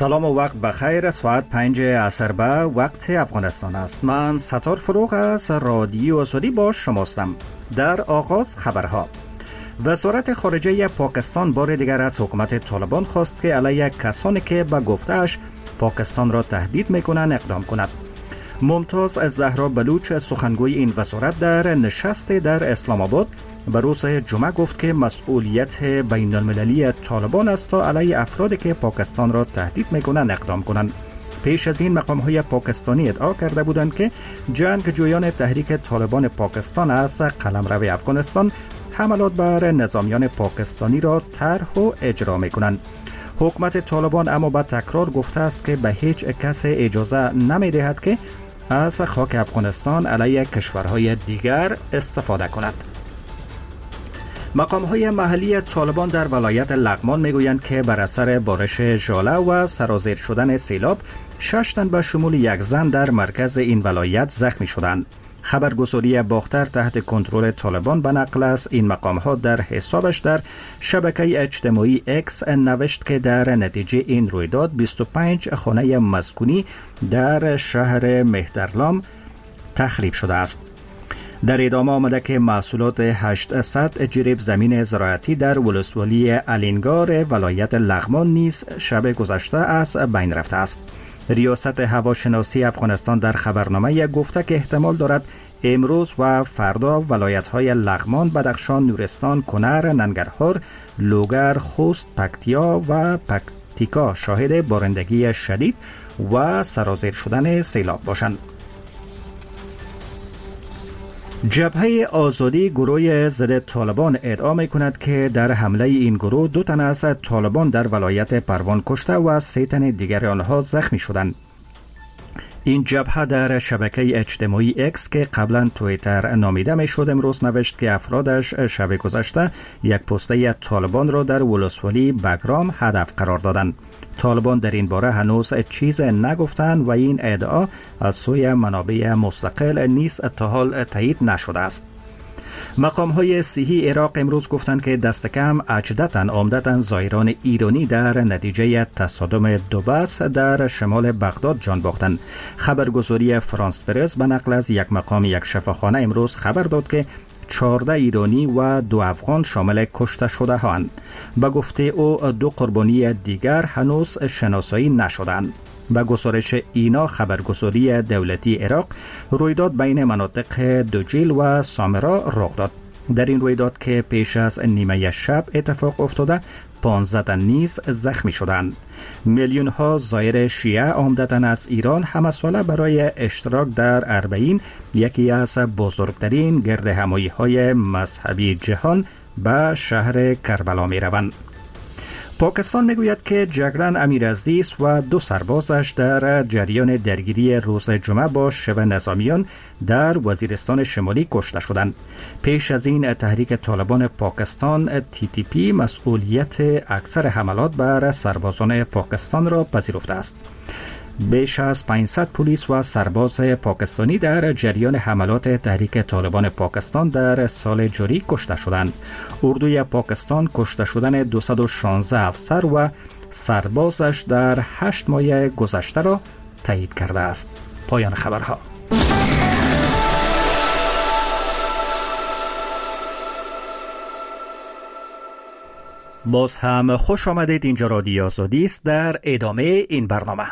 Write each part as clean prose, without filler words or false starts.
سلام و وقت بخیر. ساعت 5 عصر به وقت افغانستان است. من ستار فروغ از رادیو آزادی با شماستم. در آغاز خبرها. وزارت خارجه پاکستان بار دیگر از حکومت طالبان خواست که علیه کسانی که به گفته‌اش پاکستان را تهدید می‌کنند اقدام کند. ممتاز زهرا بلوچ سخنگوی این وزارت در نشست در اسلام آباد به روز جمعه گفت که مسئولیت بین المللی طالبان است تا علیه افرادی که پاکستان را تهدید می‌کنند اقدام کنند. پیش از این مقام‌های پاکستانی ادعا کرده بودند که جنگجویان تحریک طالبان پاکستان از قلمرو افغانستان حملات بر نظامیان پاکستانی را طرح و اجرا می‌کنند. حکومت طالبان اما با تکرار گفته است که به هیچ کس اجازه نمی‌دهد که از خاک افغانستان علیه کشورهای دیگر استفاده کند. مقام‌های محلی طالبان در ولایت لغمان میگویند که بر اثر بارش ژاله و سرازیر شدن سیلاب 6 تن به شمول یک زن در مرکز این ولایت زخمی شدند. خبرگزاری باختر تحت کنترل طالبان به نقل از این مقام‌ها در حسابش در شبکه اجتماعی اکس نوشت که در نتیجه این رویداد 25 خانه مسکونی در شهر مهترلام تخریب شده است. در ادامه آمده که محصولات 800 جریب زمین زراعتی در ولسوالی الینگار ولایت لغمان نیز شب گذشته از بین رفته است. ریاست هواشناسی افغانستان در خبرنامه گفته که احتمال دارد امروز و فردا ولایت‌های لغمان، بدخشان، نورستان، کنر، ننگرهار، لوگر، خوست، پکتیا و پکتیکا شاهد بارندگی شدید و سرازیر شدن سیلاب باشند. جبهه آزادی گروه ضد طالبان ادعا می‌کند که در حمله این گروه 2 تن از طالبان در ولایت پروان کشته و 3 تن دیگر آنها زخمی شدند. این جبهه در شبکه اجتماعی اکس که قبلا توییتر نامیده میشد امروز نوشت که افرادش شب گذشته یک پسته طالبان را در ولسوالی بگرام هدف قرار دادند. طالبان در این باره هنوز چیز نگفتند و این ادعا از سوی منابع مستقل نیز تا حال تایید نشده است. مقام‌های صحی عراق امروز گفتند که دست کم 18 تن عمدتاً زائران ایرانی در نتیجه تصادم 2 بس در شمال بغداد جان باختند. خبرگزاری فرانس پرس به نقل از یک مقام یک شفاخانه امروز خبر داد که 14 ایرانی و 2 افغان شامل کشته شده هستند. به گفته او 2 قربانی دیگر هنوز شناسایی نشدند. به گزارش اینا خبرگزاری دولتی عراق رویداد بین مناطق دوجیل و سامرا رخ داد. در این رویداد که پیش از نیمه شب اتفاق افتاده 15 تن نیز زخمی شدند. میلیون ها زائر شیعه عمدتاً از ایران همه ساله برای اشتراک در اربعین، یکی از بزرگترین گردهمایی های مذهبی جهان، به شهر کربلا می روند. پاکستان میگوید که جگرن امیرعزیز و 2 سربازش در جریان درگیری روز جمعه با شبه نظامیان در وزیرستان شمالی کشته شدند. پیش از این تحریک طالبان پاکستان TTP مسئولیت اکثر حملات بر سربازان پاکستان را پذیرفته است. بیش از 500 پلیس و سرباز پاکستانی در جریان حملات تحریک طالبان پاکستان در سال جاری کشته شدند. اردوی پاکستان کشته شدن 216 افسر و سربازش در 8 ماه گذشته را تایید کرده است. پایان خبرها. باز هم خوش آمدید. اینجا رادیو آزادی است. در ادامه این برنامه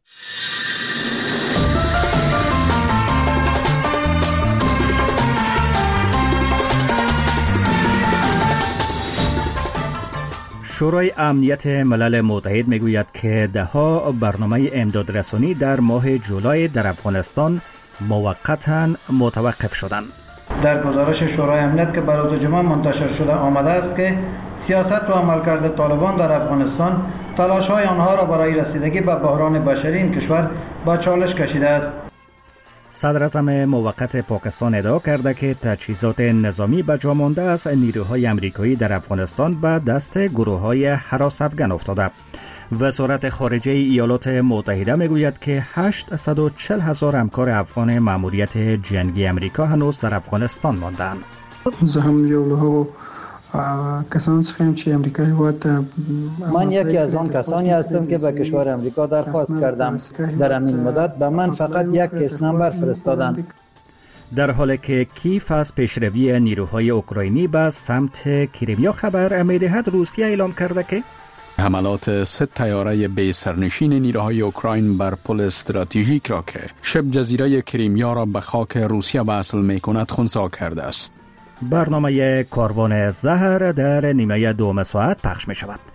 شورای امنیت ملل متحد میگوید که ده‌ها برنامه امدادرسانی در ماه جولای در افغانستان موقتاً متوقف شدند. در گزارش شورای امنیت که بر روز جمعه منتشر شده آمده است که سیاست و عملکرد طالبان در افغانستان تلاش‌های آنها را برای رسیدگی به بحران بشری این کشور به چالش کشیده است. صدراعظم موقت پاکستان ادعا کرده که تجهیزات نظامی به جا مانده از نیروهای آمریکایی در افغانستان به دست گروه‌های هراس افغان افتاده. وزارت خارجه ایالات متحده میگوید که 840,000 همکار افغان ماموریت جنگی آمریکا هنوز در افغانستان ماندند. زه هم یو له کسان هستیم که امریکایی من یکی از آن کسانی هستم که به کشور امریکا درخواست کردم. در این مدت به من فقط یک کیس نمبر فرستادند. در حالی که کیف از پیشروی نیروهای اوکراینی به سمت کریمیا خبر می‌دهد، روسیه اعلام کرده که حملات 3 طیاره بی سرنشین نیروهای اوکراین بر پل استراتژیک را که شبه جزیره کریمیا را به خاک روسیه وصل می‌کند خنثی کرده است. برنامه کاروان زهر در نیمه دوم ساعت پخش می شود.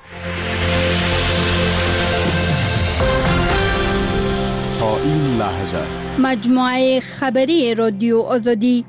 تا این لحظه مجموعه خبری رادیو آزادی.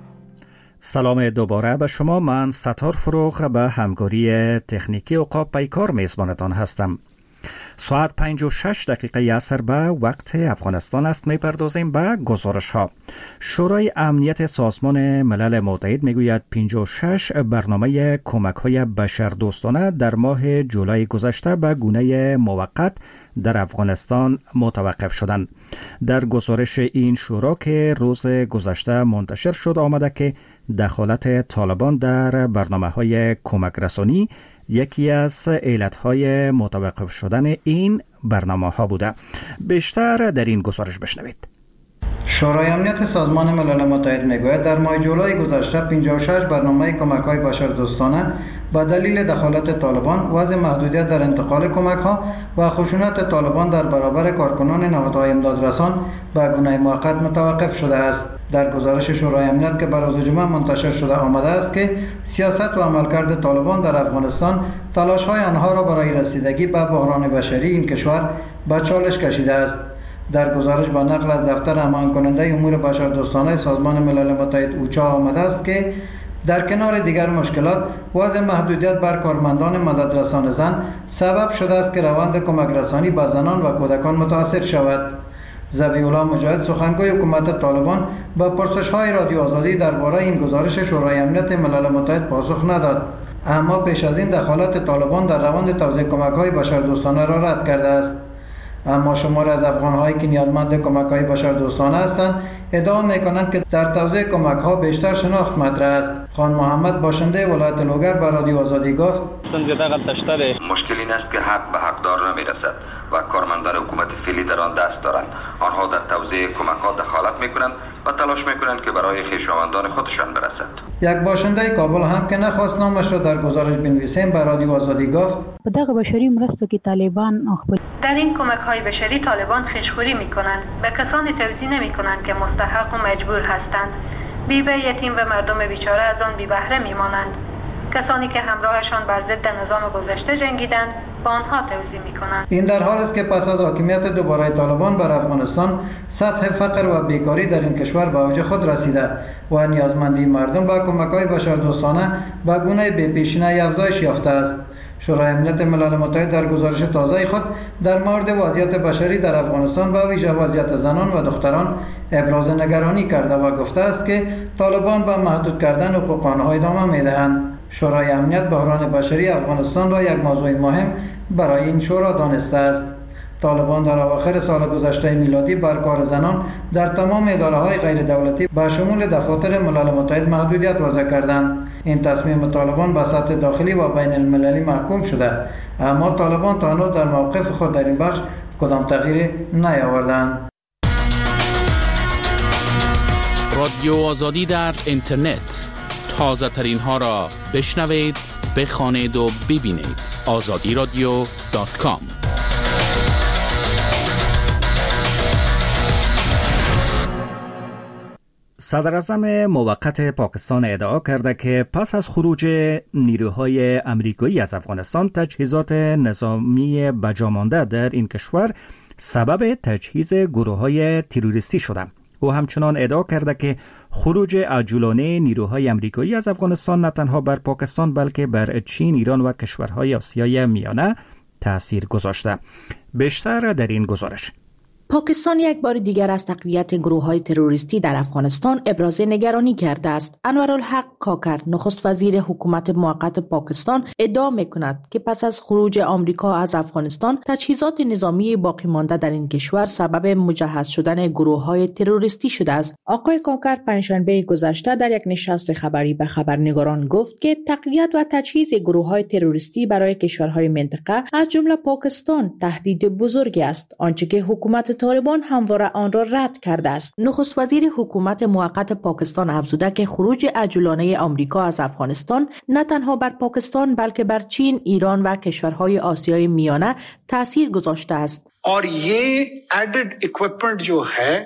سلام دوباره به شما. من ستار فروغ به همکاری تکنیکی عقاب پیکار میزبانتان هستم. ساعت 5:06 عصر به وقت افغانستان است. میپردازیم به گزارش ها. شورای امنیت سازمان ملل متحد میگوید 56 برنامه کمک های بشردوستانه در ماه جولای گذشته به گونه موقت در افغانستان متوقف شدند. در گزارش این شورا که روز گذشته منتشر شد آمده که دخالت طالبان در برنامه های کمک رسانی یکی از علتهای متوقف شدن این برنامه ها بوده. بیشتر در این گزارش بشنوید. شورای امنیت سازمان ملل متحد میگوید در ماه جولای گذشته 56 برنامه کمک‌های بشردوستانه با دلیل دخالت طالبان، وضع محدودیت در انتقال کمک‌ها و خشونت طالبان در برابر کارکنان نهادهای امدادرسان به گونه موقت متوقف شده است. در گزارش شورای امنیت که بر روز جمعه منتشر شده آمده است که سیاست و عملکرد طالبان در افغانستان تلاش‌های آنها را برای رسیدگی به بحران بشری این کشور به چالش کشیده است. در گزارش با نقل از دفتر همان کننده امور بشردوستانه سازمان ملل متحد اوچا آمده است که در کنار دیگر مشکلات، وضع محدودیت بر کارمندان مددرسان زن سبب شده است که روند کمک رسانی به زنان و کودکان متاثر شود. ذبیح‌الله مجاهد سخنگوی حکومت طالبان با پرسش‌های رادیو آزادی درباره این گزارش شورای امنیت ملل متحد پاسخ نداد، اما پیش از این دخالت طالبان در روند توزیع کمک‌های بشردوستانه را رد کرده است. اما شماری از افغان‌هایی که نیازمند کمک‌های بشردوستانه هستند ادعا می‌کنند که در توزیع کمک‌ها بیشتر شناخت مطرح است. خان محمد باشنده ولایت لوگر به رادیو آزادی گفت مشکل این است که حق به حقدار نمی‌رسد و کارمندان حکومت فعلی در آن دست دارند. آنها در توزیع کمک‌ها دخالت می‌کنند و تلاش می‌کنند که برای خویشاوندان خودشان برسد. یک باشنده کابل هم که نخواست نامش را در گزارش بنویسیم به رادیو آزادی گفت دغه بشری مرستو کې طالبان در این کمک‌های بشری طالبان خوشخوری می‌کنند، به کسانی توزیع نمی‌کنند که مستحق و مجبور هستند. بیوه، یتیم و مردم بیچاره از آن بی بهره می‌مانند. کسانی که همراهشان بر ضد نظام گذشته جنگیدند با آنها توزیع می‌کنند. این در حالی است که پس از حاکمیت دوباره طالبان بر افغانستان سطح فقر و بیکاری در این کشور به اوج خود رسیده و نیازمندی مردم به کمک‌های بشردوستانه به گونه بی‌پیشینه‌ای افزایش یافته است. شورای امنیت ملل متحد در گزارش تازه خود در مورد وضعیت بشری در افغانستان و ویژه وضعیت زنان و دختران ابراز نگرانی کرده و گفته است که طالبان به محدود کردن حقوق آنها ادامه می‌دهند. شورای امنیت بحران بشری افغانستان را یک موضوع مهم برای این شورا دانسته است. طالبان در اواخر سال گذشته میلادی بر کار زنان در تمام اداره‌های غیر دولتی به شمول دفاتر ملل متحد محدودیت وضع کردند. این تصمیم طالبان به سطح داخلی و بین المللی محکوم شده، اما طالبان تا هنوز در موقف خود در این بخش کدام تغییری نیاوردند. رادیو آزادی در اینترنت، تازه ترین ها را بشنوید، بخوانید و ببینید. azadiradio.com. صدر اعظم موقت پاکستان ادعا کرده که پس از خروج نیروهای امریکایی از افغانستان تجهیزات نظامی بجامانده در این کشور سبب تجهیز گروه‌های تروریستی شده. او همچنان ادعا کرده که خروج عجولانه نیروهای امریکایی از افغانستان نه تنها بر پاکستان بلکه بر چین، ایران و کشورهای آسیای میانه تأثیر گذاشته. بیشتر در این گزارش. پاکستان یک بار دیگر از تقویت گروه‌های تروریستی در افغانستان ابراز نگرانی کرده است. انورالحق کاکر، نخست وزیر حکومت موقت پاکستان، ادعا می‌کند که پس از خروج آمریکا از افغانستان، تجهیزات نظامی باقی مانده در این کشور سبب مجهز شدن گروه‌های تروریستی شده است. آقای کاکر پنجشنبه گذشته در یک نشست خبری به خبرنگاران گفت که تقویت و تجهیز گروه‌های تروریستی برای کشورهای منطقه از جمله پاکستان تهدید بزرگی است، آنچه که حکومت طالبان همواره آن را رد کرده است. نخست وزیر حکومت موقت پاکستان افزوده که خروج عجولانه آمریکا از افغانستان نه تنها بر پاکستان بلکه بر چین، ایران و کشورهای آسیای میانه تاثیر گذاشته است. और ये added equipment जो है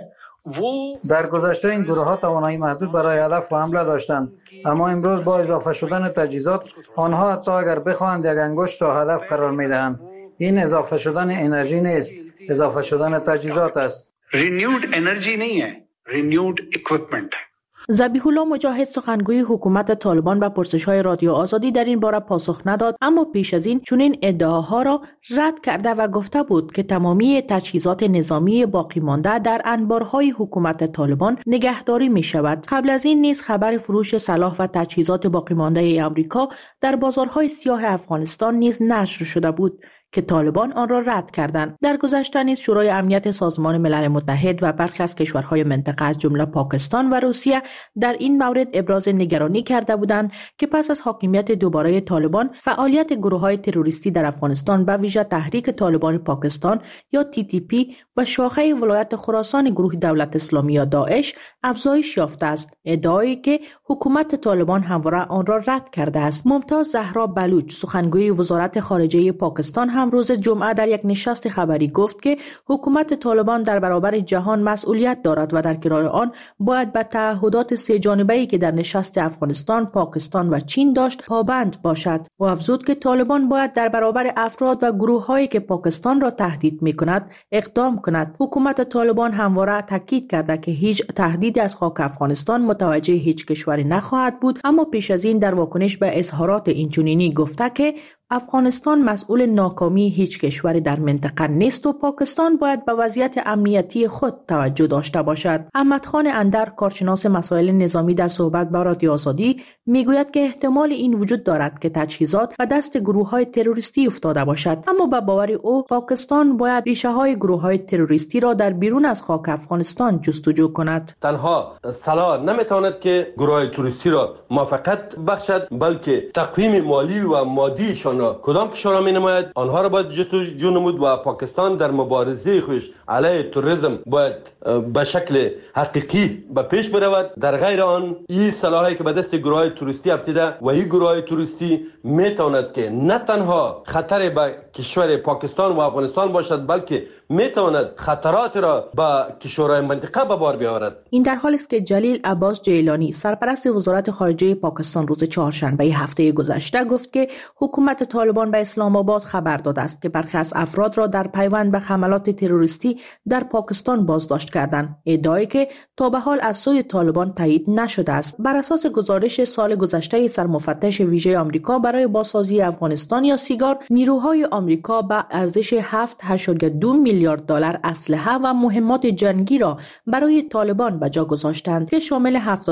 در گذشته این گروه ها توانایی محدود برای هدف و حمله داشتند، اما امروز با اضافه شدن تجهیزات آنها حتی اگر بخواهند یک انگشت را هدف قرار میدهند. این اضافه شدن انرژی نیست، اضافه شدن تجهیزات است. renewed انرژی نہیں ہے، renewed equipment. ذبیح الله مجاهد، سخنگوی حکومت طالبان، به پرسش‌های رادیو آزادی در این باره پاسخ نداد، اما پیش از این چنین ادعاها را رد کرده و گفته بود که تمامی تجهیزات نظامی باقی مانده در انبارهای حکومت طالبان نگهداری می شود. قبل از این نیز خبر فروش سلاح و تجهیزات باقی مانده آمریکا در بازارهای سیاه افغانستان نیز نشر شده بود که طالبان آن را رد کردند. در گذشته نیز شورای امنیت سازمان ملل متحد و برخی از کشورهای منطقه از جمله پاکستان و روسیه در این مورد ابراز نگرانی کرده بودند که پس از حاکمیت دوباره طالبان، فعالیت گروه‌های تروریستی در افغانستان به ویژه تحریک طالبان پاکستان یا TTP و شاخه ولایت خراسان گروه دولت اسلامی یا داعش افزایش یافته است، ادعایی که حکومت طالبان همواره آن را رد کرده است. ممتاز زهرا بلوچ، سخنگوی وزارت خارجه پاکستان، هم روز جمعه در یک نشست خبری گفت که حکومت طالبان در برابر جهان مسئولیت دارد و در کنار آن باید به تعهدات سه جانبه‌ای که در نشست افغانستان، پاکستان و چین داشت پابند باشد. و افزود که طالبان باید در برابر افراد و گروه‌هایی که پاکستان را تهدید می‌کند اقدام کند. حکومت طالبان همواره تاکید کرده که هیچ تهدیدی از خاک افغانستان متوجه هیچ کشوری نخواهد بود، اما پیش از این در واکنش به اظهارات اینچنینی گفته که افغانستان مسئول ناکامی هیچ کشوری در منطقه نیست و پاکستان باید به وضعیت امنیتی خود توجه داشته باشد. احمد خان اندر، کارشناس مسائل نظامی، در صحبت با رادیو آزادی میگوید که احتمال این وجود دارد که تجهیزات و دست گروه‌های تروریستی افتاده باشد، اما به باور او پاکستان باید ریشه‌های گروه‌های تروریستی را در بیرون از خاک افغانستان جستجو کند. تنها سلاح نمیتواند که گروه‌های تروریستی را موفقیت بخشد، بلکه تقویم مالی و مادیشان کدام کشورها می نماید آنها را باید جستجو نمود و پاکستان در مبارزه خویش علیه تروریسم باید به شکل حقیقی به پیش برود. در غیر آن این سلاحی که به دست گروه‌های تروریستی افتیده و این گروه‌های تروریستی می تواند که نه تنها خطر به کشور پاکستان و افغانستان باشد، بلکه می تواند خطرات را به کشورهای منطقه به بار بیاورد. این در حالی است که جلیل عباس جیلانی، سرپرست وزارت خارجه پاکستان، روز چهارشنبه هفته گذشته گفت که حکومت طالبان به اسلام آباد خبر داده است که برخی از افراد را در پیوند به حملات تروریستی در پاکستان بازداشت کردند، ادعایی که تا به حال از سوی طالبان تایید نشده است. بر اساس گزارش سال گذشته سرمفتش ویژه آمریکا برای بازسازی افغانستان یا سیگار، نیروهای آمریکا به ارزش 7.2 میلیارد دلار اسلحه و مهمات جنگی را برای طالبان به جا گذاشتند که شامل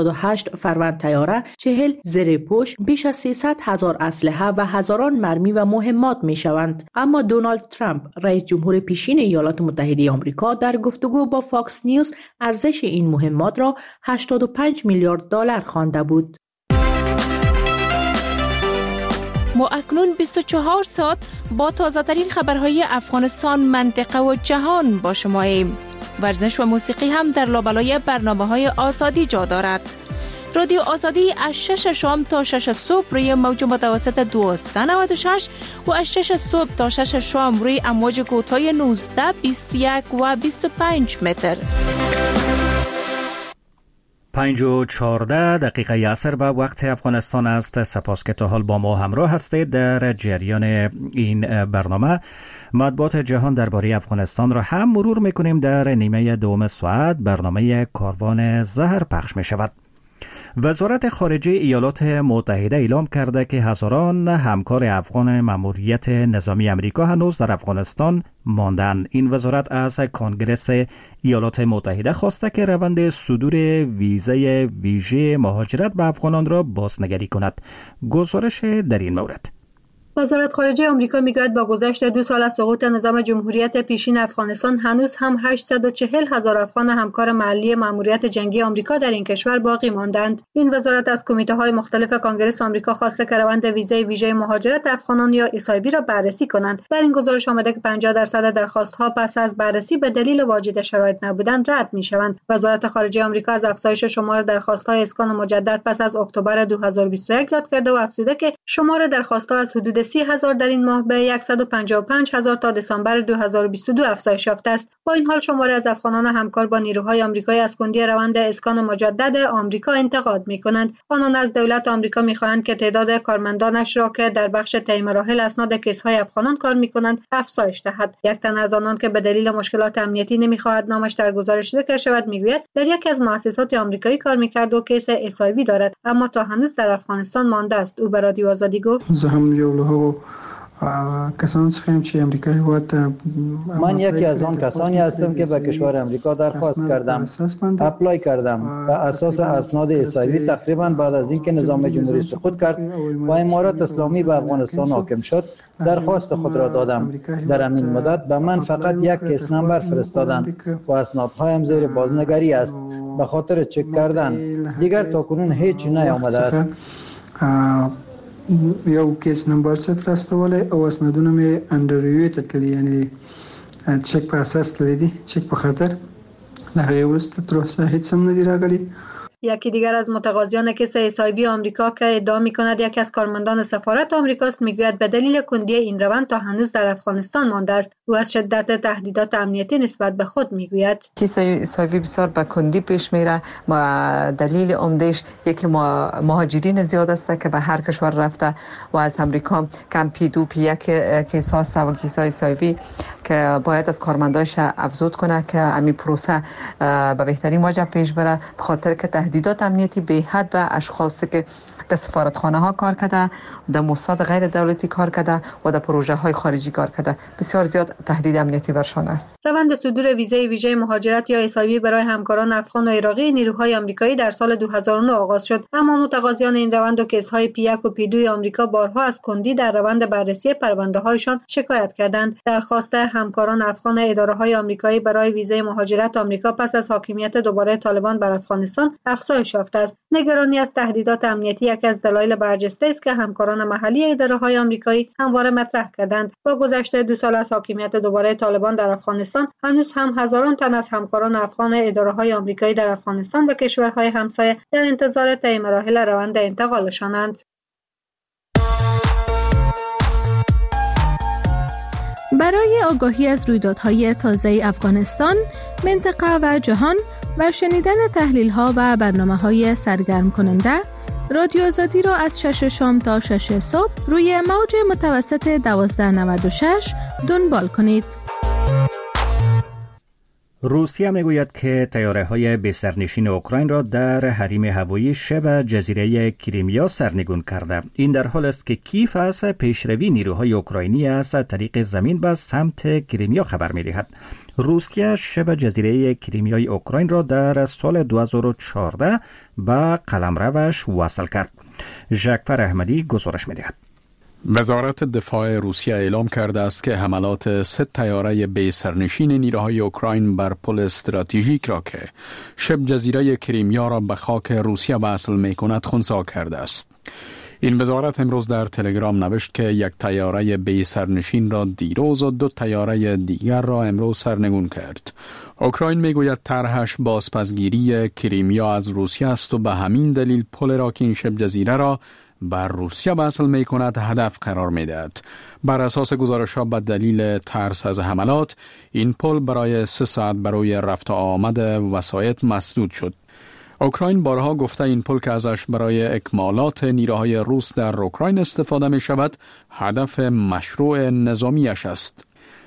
78 فروند طیاره، 40 زره‌پوش، بیش از 300,000 اسلحه و هزاران مرمی و مهمات می شوند. اما دونالد ترامپ، رئیس جمهور پیشین ایالات متحده آمریکا، در گفتگو با فاکس نیوز ارزش این مهمات را 85 میلیارد دلار خوانده بود. ما اکنون 24 ساعت با تازه ترین خبرهای افغانستان، منطقه و جهان با شماییم. ورزش و موسیقی هم در لابلای برنامه‌های آزادی جا دارد. رادیو آزادی از 6 شام تا 6 صبح روی موج متوسط 1296 و از 6 صبح تا 6 شام روی امواج کوتاه 19، 21 و 25 متر. 5:14 عصر به وقت افغانستان است. سپاس که تا حال با ما همراه هستید. در جریان این برنامه مطبوعات جهان درباره افغانستان را هم مرور میکنیم. در نیمه دوم ساعت برنامه کاروان زهر پخش می شود. وزارت خارجه ایالات متحده اعلام کرده که هزاران همکار افغان ماموریت نظامی امریکا هنوز در افغانستان ماندند. این وزارت از کنگره ایالات متحده خواسته که روند صدور ویزای ویژه مهاجرت به افغانان را بازنگری کند. گزارش در این مورد. وزارت خارجه آمریکا میگوید با گذشت 2 سال از سقوط نظام جمهوریت پیشین افغانستان هنوز هم 840,000 افغان همکار محلی ماموریت جنگی آمریکا در این کشور باقی ماندند. این وزارت از کمیته‌های مختلف کانگرس آمریکا خواسته که روند ویزای ویژه مهاجرت افغانان یا SIV را بررسی کنند. در این گزارش آمده که 50% درخواست‌ها پس از بررسی به دلیل واجد شرایط نبودن رد می‌شوند. وزارت خارجه آمریکا از افزایش شمار درخواست‌های اسکان مجدد پس از اکتبر 2021 یاد کرده و افزوده که شمار درخواست‌ها از حدود 30,000 در این ماه به 155,000 تا دسامبر 2022 افزایش یافته است. با این حال شماری از افغانان همکار با نیروهای آمریکایی از کندی روند اسکان مجدد آمریکا انتقاد می‌کنند. آنان از دولت آمریکا می‌خواهند که تعداد کارمندانش را که در بخش طی مراحل اسناد کیس‌های افغانان کار می‌کنند افزایش دهد. یک تن از آنان که به دلیل مشکلات امنیتی نمی‌خواهد نامش در گزارش ذکر شود می‌گوید در یکی از مؤسسات آمریکایی کار می‌کرد و کیس SIV دارد اما تا هنوز در افغانستان مانده است. او به رادیو آزادی گفت: من یکی از آن کسانی هستم که به کشور امریکا درخواست کردم، اپلای کردم. به اساس اسناد SIV تقریبا بعد از اینکه نظام جمهوری سقوط کرد و امارات اسلامی به افغانستان حاکم شد درخواست خود را دادم. در همین مدت به من فقط یک کیس نمبر فرستادند و اسنادهایم زیر بازنگری است به خاطر چک کردن. دیگر تاکنون هیچ نیامده است. یو کیس نمبر فرستوله او اسنادونه می اندر ریویو تللی، یعنی چک په اساس لیدي، چک په خاطر نه ورسته تر اوسه هیڅ هم ندی راغلی. یکی دیگر از متقاضیان کیس SIV آمریکا که ادعا می‌کند یکی از کارمندان سفارت آمریکاست میگوید به دلیل کندی این روند تا هنوز در افغانستان مانده است. او از شدت تهدیدات امنیتی نسبت به خود میگوید: کیس SIV بسیار به کندی پیش میره. دلیل عمده‌اش یکی مهاجرین زیاد است که به هر کشور رفته و از امریکا کم P2 P1 کیس هاست و کیس SIV که باید از کارمنداش افزود کنه که همین پروسه به بهترین وجه پیش بره، به خاطر که تهدیدات امنیتی به حد به اشخاصی که در سفارتخانه ها کار کرده، در موساد غیر دولتی کار کرده و در پروژه های خارجی کار کرده، بسیار زیاد تهدید امنیتی برشان است. روند صدور ویزای ویژه مهاجرت یا SIV برای همکاران افغان و عراقی نیروهای آمریکایی در سال 2009 آغاز شد، اما متقاضیان این روند و کیس‌های P1 و P2 آمریکا بارها از کندی در روند بررسی پرونده‌هایشان شکایت کردند. درخواست همکاران افغان اداره‌های آمریکایی برای ویزای مهاجرت آمریکا پس از حاکمیت دوباره طالبان بر افغانستان افزایش یافته است. نگرانی از تهدیدات امنیتی یکی از دلایل برجسته است که همکاران محلی اداره‌های آمریکایی همواره مطرح کردند. با گذشت 2 سال از حاکمیت دوباره طالبان در افغانستان هنوز هم هزاران تن از همکاران افغان اداره‌های آمریکایی در افغانستان و کشورهای همسایه در انتظار طی مراحل روند انتقالشانند. برای آگاهی از رویدادهای تازه افغانستان، منطقه و جهان و شنیدن تحلیل‌ها و برنامه‌های سرگرم کننده، رادیو آزادی را از 6 شام تا 6 صبح روی موج متوسط 1296 دنبال کنید. روسیه میگوید که طیاره‌های بی‌سرنشین اوکراین را در حریم هوایی شبه جزیره کریمیا سرنگون کرده. این در حال است که کیف از پیشروی نیروهای اوکراینی از طریق زمین به سمت کریمیا خبر می‌دهد. روسیه شبه جزیره کریمیای اوکراین را در سال 2014 به قلمروش وصل کرد. ژکفر احمدی گزارش می‌دهد. وزارت دفاع روسیه اعلام کرده است که حملات 3 طیاره بی سرنشین نیروهای اوکراین بر پل استراتژیک را که شبه جزیره کریمیا را به خاک روسیه وصل می‌کند خنثی کرده است. این وزارت امروز در تلگرام نوشت که 1 طیاره بی سرنشین را دیروز و 2 طیاره دیگر را امروز سرنگون کرد. اوکراین میگوید طرحش بازپسگیری کریمیا از روسیه است و به همین دلیل پل را که این شبه جزیره را بر روسیه وصل می کند هدف قرار می دهد. بر اساس گزارش‌ها به دلیل ترس از حملات این پل برای 3 ساعت برای رفت و آمد وسایط مسدود شد. اوکراین بارها گفته این پل که ازش برای اکمالات نیروهای روس در اوکراین استفاده می شود هدف مشروع نظامیش است.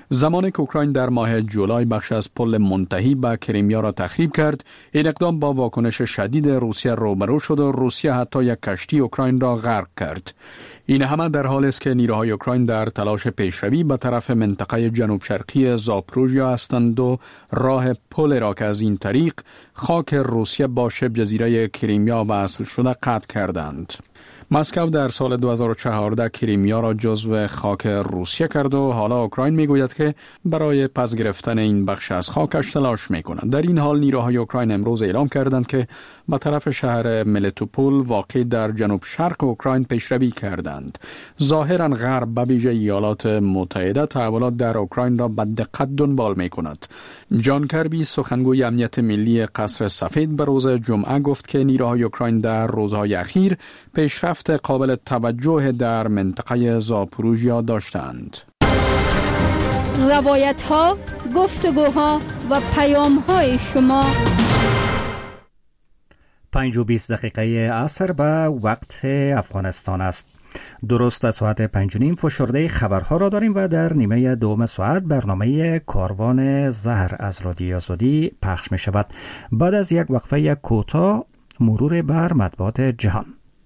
زمانی که اوکراین در ماه جولای بخش از پل منتهی به کریمیا را تخریب کرد، این اقدام با واکنش شدید روسیه روبرو شد و روسیه حتی یک کشتی اوکراین را غرق کرد. این همه در حالی است که نیروهای اوکراین در تلاش پیشروی به طرف منطقه جنوب شرقی زاپروژیا هستند و راه پل را که از این طریق خاک روسیه با شبه جزیره کریمیا وصل شده قطع کردند. مسکو در سال 2014 کریمیا را جزو خاک روسیه کرد و حالا اوکراین میگوید که برای پس گرفتن این بخش از خاکش تلاش میکنند. در این حال نیروهای اوکراین امروز اعلام کردند که به طرف شهر ملیتوپول واقع در جنوب شرق اوکراین پیشروی کردند. ظاهرا غرب به ویژه ایالات متحده تحولات در اوکراین را به دقت دنبال میکند. جان کربی سخنگوی امنیت ملی قصر سفید به روز جمعه گفت که نیروهای اوکراین در روزهای اخیر پیشرفت قابل توجه در منطقه زاپروژیا داشتند. روایت ها، گفتگوها و پیام های شما 5:20 عصر به وقت افغانستان است. درست از ساعت 5:30 فشرده خبرها را داریم و در نیمه دوم ساعت برنامه کاروان زهر از رادیو آزادی پخش می شود. بعد از یک وقفه کوتاه مرور بر مطبوعات جهان.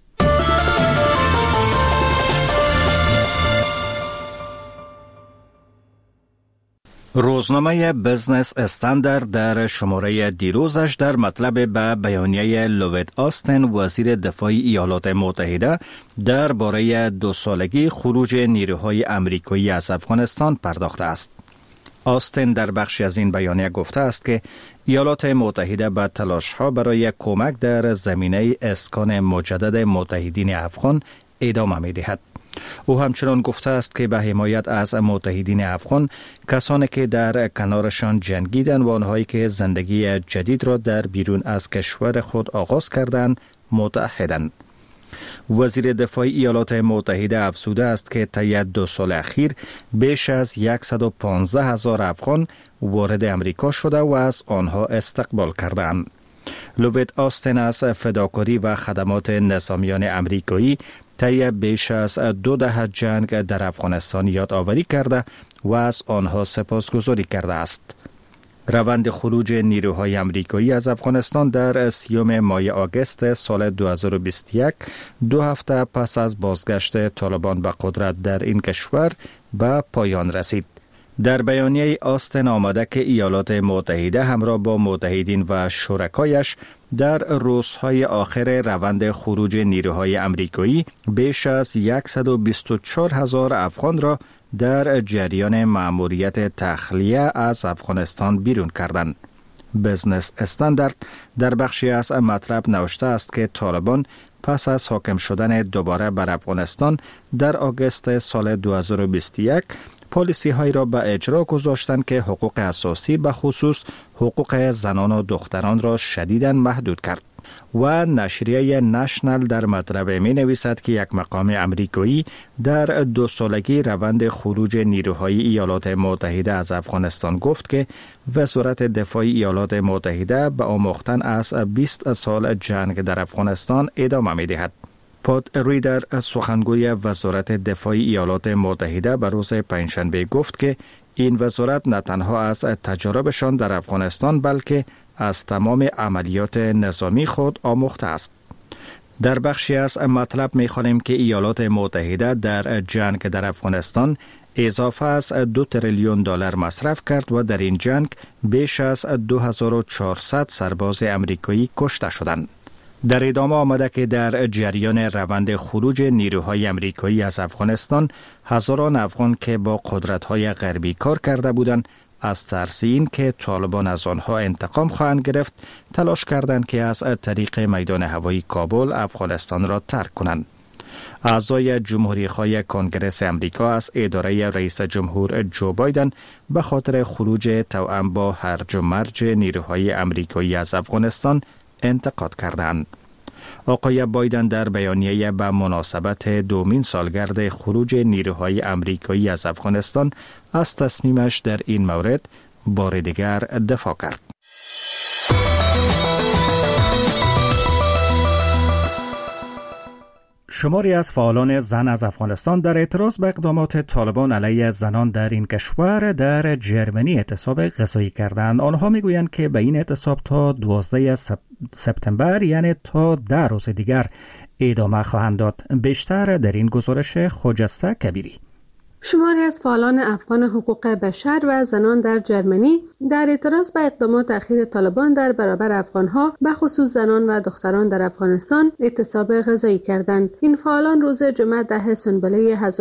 روزنامه بزنس استاندارد در شماره دیروزش در مطلب به بیانیه لوید آستن وزیر دفاع ایالات متحده درباره 2 سالگی خروج نیروهای آمریکایی از افغانستان پرداخته است. آستن در بخشی از این بیانیه گفته است که ایالات متحده به تلاش‌ها برای کمک در زمینه اسکان مجدد متحدین افغان ادامه می‌دهد. او همچنان گفته است که به حمایت از متحدین افغان، کسانی که در کنارشان جنگیدند و آنهایی که زندگی جدید را در بیرون از کشور خود آغاز کردند متحدند. وزیر دفاع ایالات متحده افزوده است که طی 2 سال اخیر بیش از 115,000 افغان وارد امریکا شده و از آنها استقبال کردند. لوید آستن از فداکاری و خدمات نظامیان امریکایی طی بیش از 2 دهه جنگ در افغانستان یادآوری کرده و از آنها سپاسگزاری کرده است. روند خروج نیروهای آمریکایی از افغانستان در 30 ماه آگوست سال 2021 2 هفته پس از بازگشت طالبان به قدرت در این کشور به پایان رسید. در بیانیه آستن آمده که ایالات متحده همراه با متحدین و شرکایش در روزهای آخر روند خروج نیروهای آمریکایی بیش از 124,000 افغان را در جریان مأموریت تخلیه از افغانستان بیرون کردند. بزنس استاندارد در بخشی از مطلب نوشته است که طالبان پس از حاکم شدن دوباره بر افغانستان در آگوست سال 2021 پالیسی های را به اجرا گذاشتند که حقوق اساسی به خصوص حقوق زنان و دختران را شدیداً محدود کرد. و نشریه نشنل در مطلب می نویسد که یک مقام امریکایی در 2 سالگی روند خروج نیروهای ایالات متحده از افغانستان گفت که وزارت دفاع ایالات متحده به آموختن از 20 سال جنگ در افغانستان ادامه می دهد. پات ریدر سخنگوی وزارت دفاع ایالات متحده به روز پنجشنبه گفت که این وزارت نه تنها از تجاربشان در افغانستان بلکه از تمام عملیات نظامی خود آموخته است. در بخشی از مطلب می‌خوانیم که ایالات متحده در جنگ در افغانستان اضافه از 2 تریلیون دلار مصرف کرد و در این جنگ بیش از 2400 سرباز امریکایی کشته شدند. در ادامه آمده که در جریان روند خروج نیروهای امریکایی از افغانستان هزاران افغان که با قدرت‌های غربی کار کرده بودند از ترس این که طالبان از آنها انتقام خواهند گرفت تلاش کردند که از طریق میدان هوایی کابل افغانستان را ترک کنند. اعضای جمهوری‌خواه کنگره امریکا از اداره رئیس جمهور جو بایدن به خاطر خروج توأم با هرج و مرج نیروهای امریکایی از افغانستان انتقاد کردند. آقای بایدن در بیانیه به مناسبت 2مین سالگرد خروج نیروهای امریکایی از افغانستان از تصمیمش در این مورد بار دیگر دفاع کرد. شماری از فعالان زن از افغانستان در اعتراض به اقدامات طالبان علیه زنان در این کشور در جرمنی اعتصاب غذایی کردند. آنها میگویند که به این اعتصاب تا 12 سپتامبر یعنی تا 10 روز دیگر ادامه خواهند داد. بیشتر در این گزارش خجسته کبیری. شماری از فعالان افغان حقوق بشر و زنان در جرمنی در اعتراض به اقدامات اخیر طالبان در برابر افغانها به خصوص زنان و دختران در افغانستان اعتصاب غذایی کردند. این فعالان روز جمعه 10 سنبله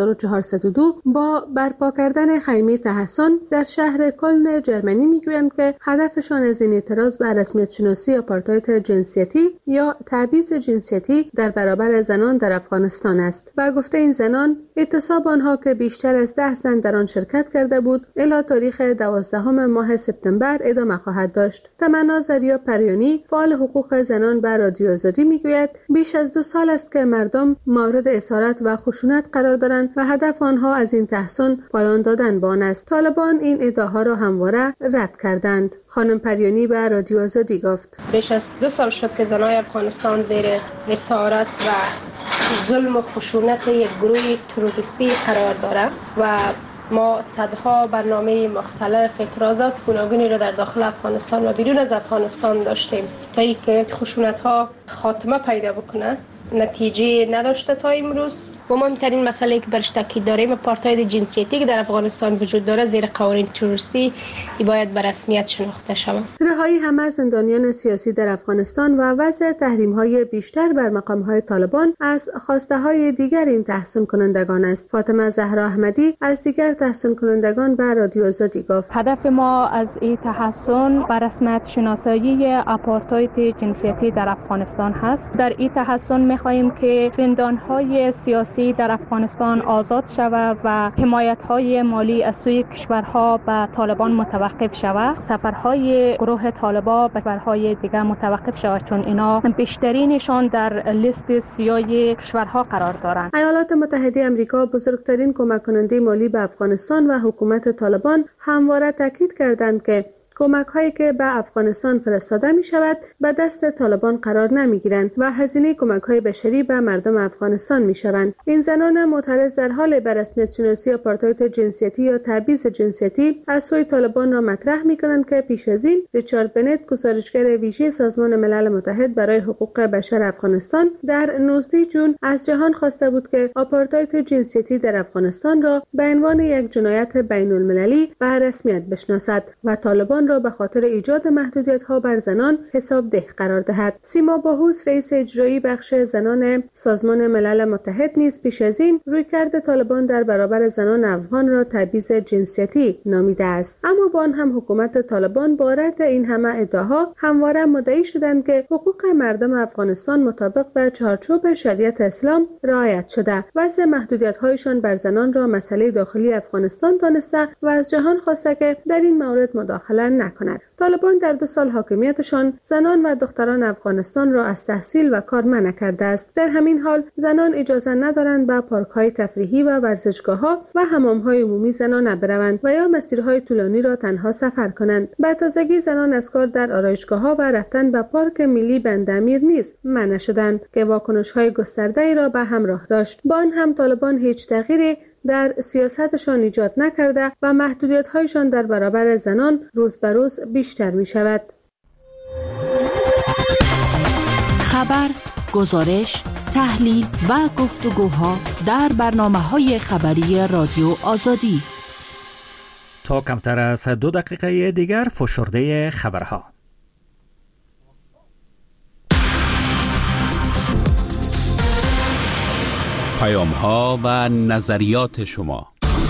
1402 با برپا کردن خیمه تحسن در شهر کلن جرمنی میگویند که هدفشان از این اعتراض به رسمیت شناسی آپارتاید جنسیتی یا تبعیض جنسیتی در برابر زنان در افغانستان است. با گفته این زنان، اعتصاب آنها که بیشتر از 10 زن در آن شرکت کرده بود الی تاریخ 12 ماه سپتامبر ادامه خواهد داشت. تمنا زریا پریانی فعال حقوق زنان به رادیو آزادی میگوید بیش از 2 سال است که مردم مورد اسارت و خشونت قرار دارند و هدف آنها از این تحسن پایان دادن به آن است. طالبان این ادعاها را همواره رد کردند. خانم پریانی به رادیو آزادی گفت بیش از 2 سال شد که زنای افغانستان زیر اسارت و ظلم و خشونت یک گروه تروریستی قرار دارد و ما صدها برنامه مختلف اعتراضات گوناگونی را در داخل افغانستان و بیرون از افغانستان داشتیم تا اینکه خشونت‌ها خاتمه پیدا بکنه. نتیجه نداشته تا امروز و مهمترین مسئله که برش تاکید داریم آپارتاید جنسیتی که در افغانستان وجود داره زیر قوانین تروریستی باید به رسمیت شناخته شود. رهایی همه زندانیان سیاسی در افغانستان و وضع تحریم‌های بیشتر بر مقام‌های طالبان از خواسته دیگر این تحسین کنندگان است. فاطمه زهرا احمدی از دیگر تحسین کنندگان به رادیو آزادی گفت هدف ما از این تحسین بر رسمیت شناسایی آپارتاید جنسیتی در افغانستان هست. در این تحسین می‌خواهیم که زندان‌های سیاسی در افغانستان آزاد شود و حمایت‌های مالی از سوی کشورها به طالبان متوقف شود. سفرهای گروه طالبان به کشورهای دیگر متوقف شود چون اینا بیشترینشان در لیست سیاه کشورها قرار دارند. ایالات متحده آمریکا بزرگترین کمک کننده مالی به افغانستان و حکومت طالبان همواره تاکید کردند که کمک‌هایی که به افغانستان فرستاده می‌شود به دست طالبان قرار نمی‌گیرند و هزینه کمک‌های بشری به مردم افغانستان می‌شوند. این زنان معترض در حال به رسمیت شناسی آپارتاید جنسیتی یا تبعیض جنسیتی از سوی طالبان را مطرح می‌کنند که پیش از این ریچارد بنت گزارشگر ویژه سازمان ملل متحد برای حقوق بشر افغانستان در 19 جون از جهان خواسته بود که آپارتاید جنسیتی در افغانستان را به عنوان یک جنایت بین‌المللی به رسمیت بشناسد و طالبان را به خاطر ایجاد محدودیت‌ها بر زنان حسابده قرار دهد. سیما باهوس رئیس اجرایی بخش زنان سازمان ملل متحد نیز پیش از این رویکرد طالبان در برابر زنان افغان را تبعیض جنسیتی نامیده است. اما با آن هم حکومت طالبان با رد این همه ادعاها همواره مدعی شدند که حقوق مردم افغانستان مطابق به چارچوب شریعت اسلام رعایت شده. وضع محدودیت‌هایشان بر زنان را مسئله داخلی افغانستان دانسته و از جهان خواسته که در این مورد مداخله نکند. طالبان در 2 سال حاکمیتشان زنان و دختران افغانستان را از تحصیل و کار منع کرده است. در همین حال زنان اجازه ندارند به پارک‌های تفریحی و ورزشگاه‌ها و حمام‌های عمومی زنانه بروند و یا مسیرهای طولانی را تنها سفر کنند. به تازگی زنان از کار در آرایشگاه‌ها و رفتن به پارک ملی بندامیر نیز منع شدند که واکنش‌های گسترده‌ای را به همراه داشت. با آن هم طالبان هیچ تغییری در سیاستشان ایجاد نکرده و محدودیت‌هایشان در برابر زنان روز به روز بیشتر می‌شود. خبر، گزارش، تحلیل و گفتگوها در برنامه‌های خبری رادیو آزادی. تا کمتر از 2 دقیقه دیگر فشرده خبرها. پیام‌ها و نظریات شما.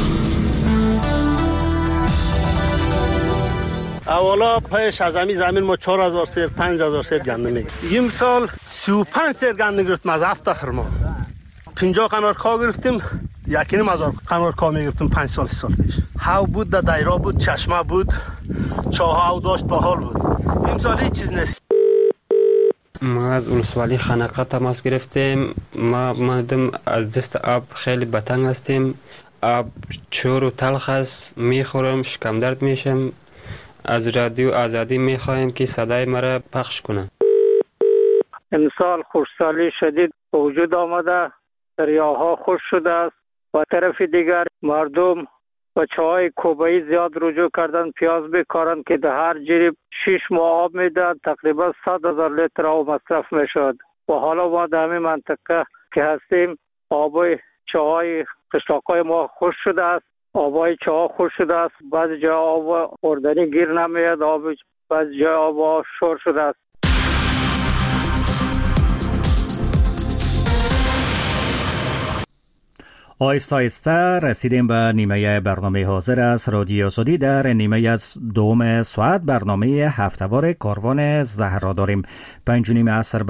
اولا پیش از همین زمین ما 4000 سیر 5000 سیر گندم میگیریم. این سال 35 سیر گندم گرفتیم از 7 خرما. 50 قنار کا گرفتیم. 1.5 قنار کا میگرفتیم 5 سال پیش. هاو بود، در دایره بود، چشمه بود، چاهاو داشت، باحال بود. این سال هیچ چیز نیست. ما از ولسوالی خانقه تماس گرفتیم. ما دیدم از دست آب خیلی بتنگ هستیم. آب چور و تلخ است، میخورم شکم درد میشم. از رادیو آزادی میخوایم که صدای مرا پخش کنند. امسال خشکسالی شدید به وجود آمده. دریاها خشک شده است و طرف دیگر مردم و چاهای کوبایی زیاد رجوع کردن پیاز بکارند که در هر جریب 6 ماه آب میداد، تقریبا 100,000 لیتر آب مصرف میشد و حالا ما در همین منطقه که هستیم آبای چاهای قشلاقای ما خشک شده است، آبای چاه خشک شده است، بعضی جا آب خوردنی گیر نمیاد، بعضی جا آب شور شده است. آهسته آهسته رسیدیم به نیمه برنامه حاضر از رادیو آزادی. در نیمه از دوم ساعت برنامه هفته‌وار کاروان زهرا داریم. 5:30 عصر